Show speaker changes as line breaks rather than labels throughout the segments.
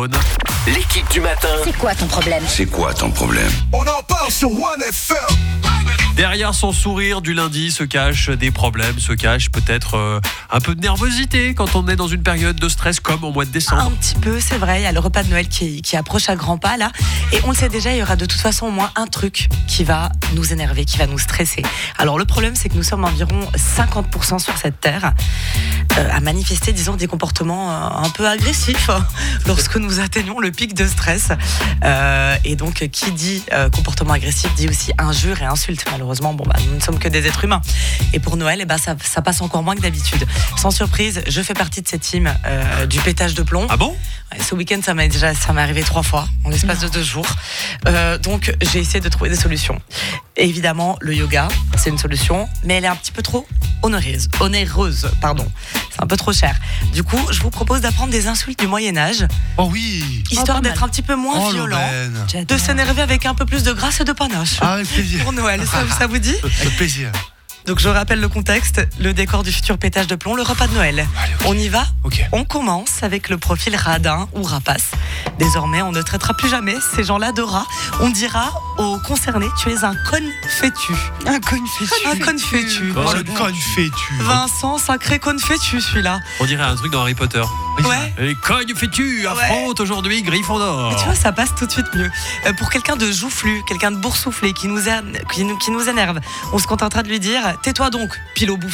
téléphone.
L'équipe du matin.
C'est quoi ton problème ?
C'est quoi ton problème ?
On en parle sur One FM.
Derrière son sourire du lundi se cachent des problèmes, se cache peut-être un peu de nervosité quand on est dans une période de stress comme au mois de décembre.
Un petit peu, c'est vrai. Il y a le repas de Noël qui approche à grands pas là. Et on le sait déjà, il y aura de toute façon au moins un truc qui va nous énerver, qui va nous stresser. Alors le problème, c'est que nous sommes environ 50% sur cette terre à manifester, disons, des comportements un peu agressifs lorsque nous atteignons le pic de stress. Et donc, qui dit comportement agressif dit aussi injures et insultes. Malheureusement, nous ne sommes que des êtres humains. Et pour Noël, ça passe encore moins que d'habitude. Sans surprise, je fais partie de cette team du pétage de plomb.
Ah bon ?
Ouais, ce week-end, ça m'est arrivé 3 fois en l'espace de 2 jours. Donc, j'ai essayé de trouver des solutions. Et évidemment, le yoga, c'est une solution, mais elle est un petit peu trop onéreuse. C'est un peu trop cher. Du coup, je vous propose d'apprendre des insultes du Moyen-Âge.
Oh oui.
Histoire d'être un petit peu moins violent, de s'énerver avec un peu plus de grâce et de panache.
Ah, avec plaisir.
Pour Noël, ça vous dit ?
Avec plaisir.
Donc je rappelle le contexte, le décor du futur pétage de plomb, le repas de Noël.
Allez, okay.
On y va ?
Ok.
On commence avec le profil radin ou rapace. Désormais, on ne traitera plus jamais ces gens-là de rats. On dira aux concernés, tu es un confétu.
Un confétu.
Un confétu.
Oh, le confétu.
Vincent, sacré confétu celui-là.
On dirait un truc dans Harry Potter.
Ouais.
Les confétus affrontent aujourd'hui Gryffondor.
Et tu vois, ça passe tout de suite mieux. Pour quelqu'un de joufflu, quelqu'un de boursouflé, qui nous énerve, on se contentera de lui dire « Tais-toi donc, Pilot Bouffi ».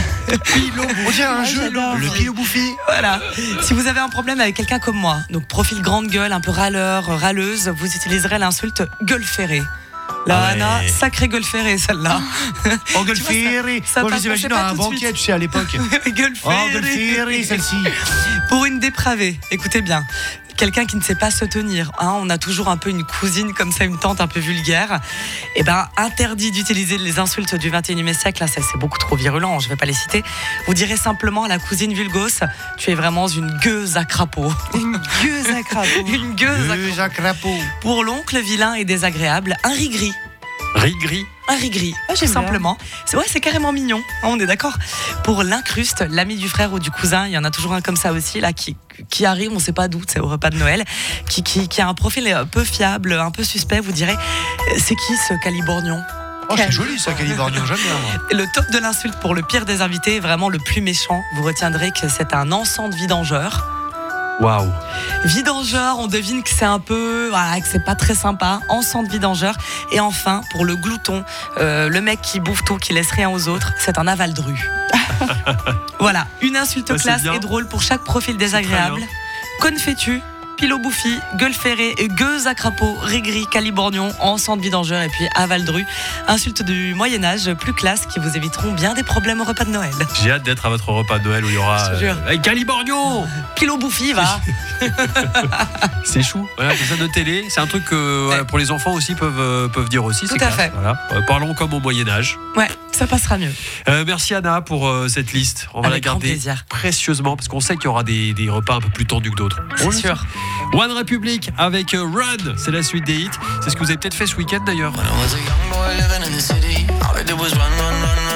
On dirait un jeu, le Pilot Bouffi.
Voilà. Si vous avez un problème avec quelqu'un comme moi, donc profil grande gueule, un peu râleur, râleuse, vous utiliserez l'insulte « gueule ferrée ». Là,
Ah ouais.
Anna, sacrée gueule ferrée, celle-là.
Oh, gueule ferrée.
ça
Moi, je
passe-
les imagine
ça
dans
passe
un
tout de
banquet,
suite.
tu sais, à l'époque.
Gueule
Oh, gueule
ferrée.
ferrée, celle-ci.
Pour une dépravée, écoutez bien, quelqu'un qui ne sait pas se tenir, on a toujours un peu une cousine comme ça, une tante un peu vulgaire, interdit d'utiliser les insultes du 21e siècle, là c'est beaucoup trop virulent, je ne vais pas les citer. Vous direz simplement à la cousine vulgos, tu es vraiment une gueuse à crapaud.
Une gueuse à crapaud.
Une gueuse à
Deux à crapaud.
Pour l'oncle vilain et désagréable, un rigri.
Rigri.
Un rigri,
Ah,
tout
j'aime
simplement. C'est carrément mignon, on est d'accord. Pour l'incruste, l'ami du frère ou du cousin, il y en a toujours un comme ça aussi, là, qui arrive, on ne sait pas d'où, c'est au repas de Noël, qui a un profil un peu fiable, un peu suspect, vous direz, c'est qui ce caliborgnon ?
Oh, c'est joli ça, Caliborgnon, j'aime bien. Moi.
Le top de l'insulte pour le pire des invités, vraiment le plus méchant, vous retiendrez que c'est un encens de vidangeur.
Waouh.
Vidangeur, on devine que c'est un peu, que c'est pas très sympa. Encens de vidangeur. Et enfin, pour le glouton, le mec qui bouffe tout, qui laisse rien aux autres, c'est un avaldru. Voilà, une insulte
Ouais, c'est
classe
bien.
et drôle pour chaque profil désagréable.
bien.
Confétu, Pilot Bouffi, gueule ferrée, gueuse à crapaud, rigri, caliborgnon, encens de vidangeur et puis avaldru. Insultes du Moyen-Âge, plus classe, qui vous éviteront bien des problèmes au repas de Noël.
J'ai hâte d'être à votre repas de Noël où il y aura
Je te jure.
Caliborgnon.
Pilot Bouffi, va.
C'est chou. Voilà, c'est ça de télé. C'est un truc que voilà, pour les enfants aussi peuvent dire aussi.
Tout
c'est
à
classe.
fait.
Voilà. Parlons comme au Moyen-Âge.
Ouais, ça passera mieux.
Merci Anna pour cette liste. On va
Avec
la
grand
garder
plaisir.
précieusement parce qu'on sait qu'il y aura des repas un peu plus tendus que d'autres.
C'est sûr.
One Republic avec Run, c'est la suite des hits. C'est ce que vous avez peut-être fait ce week-end d'ailleurs.
When I was a young boy living in the city, all I did was run, run, run, run.